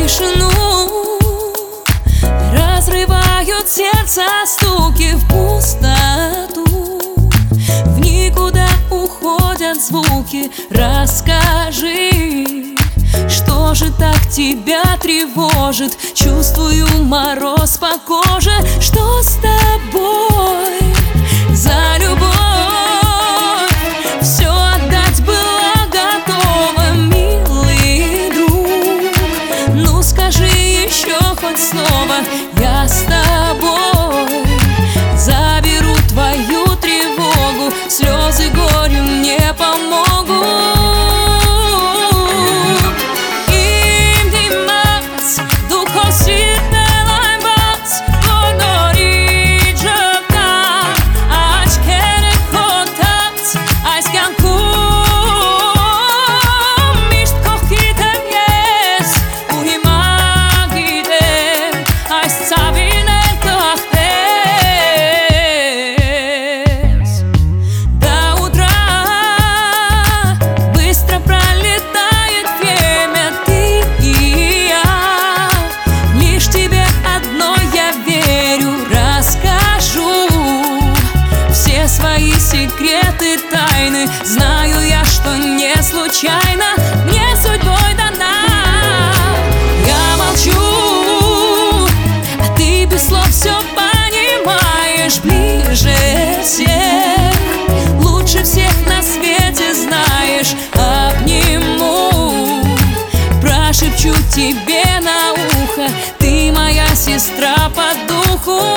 тишину, разрывают сердце стуки в пустоту. В никуда уходят звуки. Расскажи, что же так тебя тревожит? Чувствую мороз по коже. Что с тобой за любовь? Все отдать было готово, милый друг. Ну скажи еще хоть слово, я с тобой. Заберу твою тревогу, слезы горю мне помогут. Свои секреты, тайны, знаю я, что не случайно мне судьбой дана. Я молчу, а ты без слов все понимаешь. Ближе всех, лучше всех на свете знаешь. Обниму, прошепчу тебе на ухо, ты моя сестра по духу.